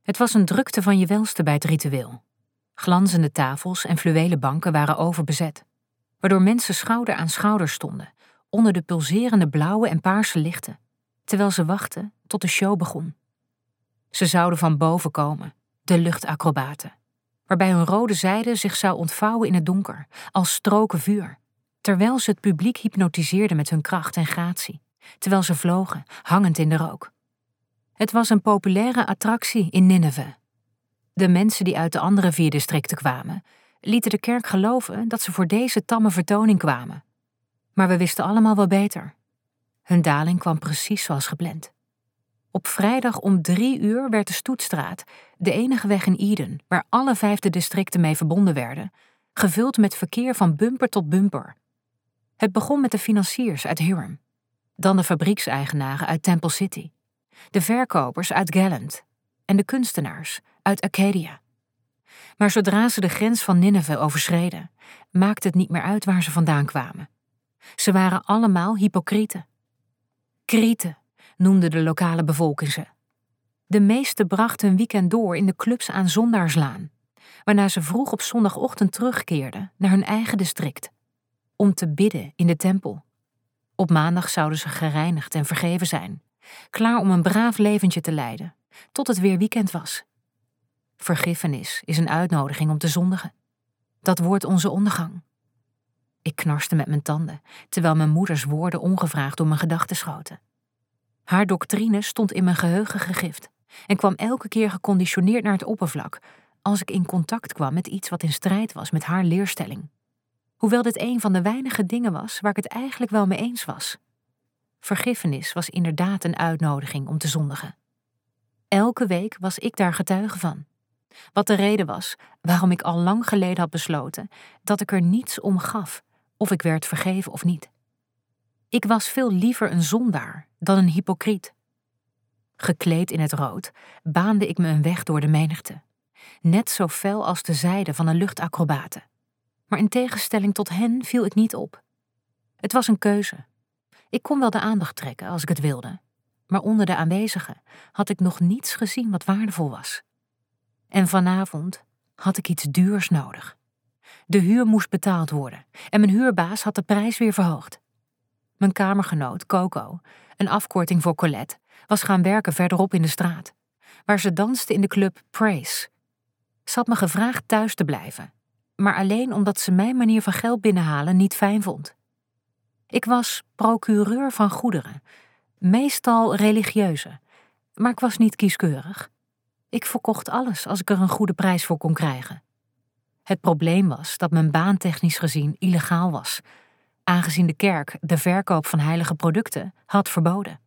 Het was een drukte van je welste bij het ritueel. Glanzende tafels en fluwelen banken waren overbezet, waardoor mensen schouder aan schouder stonden, onder de pulserende blauwe en paarse lichten, terwijl ze wachten tot de show begon. Ze zouden van boven komen, de luchtacrobaten, waarbij hun rode zijde zich zou ontvouwen in het donker, als stroken vuur, terwijl ze het publiek hypnotiseerden met hun kracht en gratie, terwijl ze vlogen, hangend in de rook. Het was een populaire attractie in Nineve. De mensen die uit de andere 4 districten kwamen, lieten de kerk geloven dat ze voor deze tamme vertoning kwamen. Maar we wisten allemaal wel beter. Hun daling kwam precies zoals gepland. Op vrijdag om 3 uur werd de Stoetstraat, de enige weg in Eden waar alle 5 districten mee verbonden werden, gevuld met verkeer van bumper tot bumper. Het begon met de financiers uit Hiram, dan de fabriekseigenaren uit Temple City, de verkopers uit Gallant en de kunstenaars uit Acadia. Maar zodra ze de grens van Nineve overschreden, maakte het niet meer uit waar ze vandaan kwamen. Ze waren allemaal hypocrieten. Krieten noemde de lokale bevolking ze. De meesten brachten hun weekend door in de clubs aan Zondaarslaan, waarna ze vroeg op zondagochtend terugkeerden naar hun eigen district, om te bidden in de tempel. Op maandag zouden ze gereinigd en vergeven zijn, klaar om een braaf leventje te leiden, tot het weer weekend was. Vergiffenis is een uitnodiging om te zondigen. Dat wordt onze ondergang. Ik knarste met mijn tanden, terwijl mijn moeders woorden ongevraagd door mijn gedachten schoten. Haar doctrine stond in mijn geheugen gegrift en kwam elke keer geconditioneerd naar het oppervlak als ik in contact kwam met iets wat in strijd was met haar leerstelling. Hoewel dit een van de weinige dingen was waar ik het eigenlijk wel mee eens was. Vergiffenis was inderdaad een uitnodiging om te zondigen. Elke week was ik daar getuige van. Wat de reden was waarom ik al lang geleden had besloten dat ik er niets om gaf of ik werd vergeven of niet. Ik was veel liever een zondaar dan een hypocriet. Gekleed in het rood baande ik me een weg door de menigte, net zo fel als de zijde van een luchtacrobate. Maar in tegenstelling tot hen viel ik niet op. Het was een keuze. Ik kon wel de aandacht trekken als ik het wilde, maar onder de aanwezigen had ik nog niets gezien wat waardevol was. En vanavond had ik iets duurs nodig. De huur moest betaald worden en mijn huurbaas had de prijs weer verhoogd. Mijn kamergenoot, Coco, een afkorting voor Colette, was gaan werken verderop in de straat, waar ze danste in de club Praise. Ze had me gevraagd thuis te blijven, maar alleen omdat ze mijn manier van geld binnenhalen niet fijn vond. Ik was procureur van goederen, meestal religieuze, maar ik was niet kieskeurig. Ik verkocht alles als ik er een goede prijs voor kon krijgen. Het probleem was dat mijn baan technisch gezien illegaal was, aangezien de kerk de verkoop van heilige producten had verboden.